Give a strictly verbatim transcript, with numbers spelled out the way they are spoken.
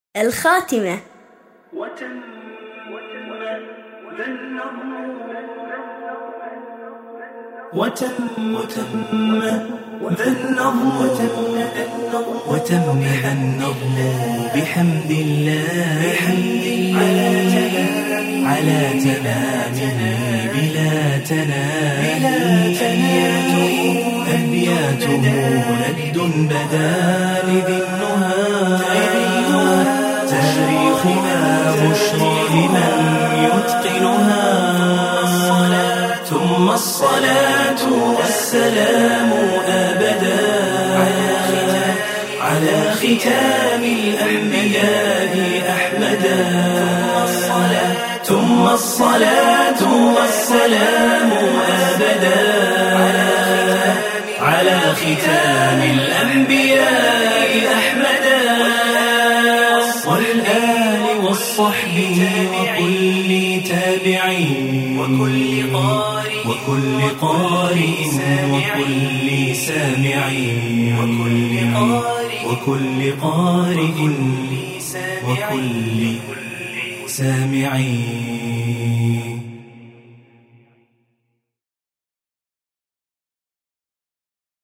الخاتمة. وتم ذا النظم وتم وتم ذا النظم وتم ذا النظم بحمد الله على تمامه بلا تنام أبياته ند بدا لذي النهى تاريخنا بشرى لمن يتقنها ثم الصلاة والسلام أبدا على ختام الأنبياء أحمدا ثم الصلاة والسلام أبدا على ختام الأنبياء أحمدا والآل والصحب وكل تابعين وكل قارئ وكل قارئ وكل سامعين وكل قارئ وكل قارئ وكل سامعين.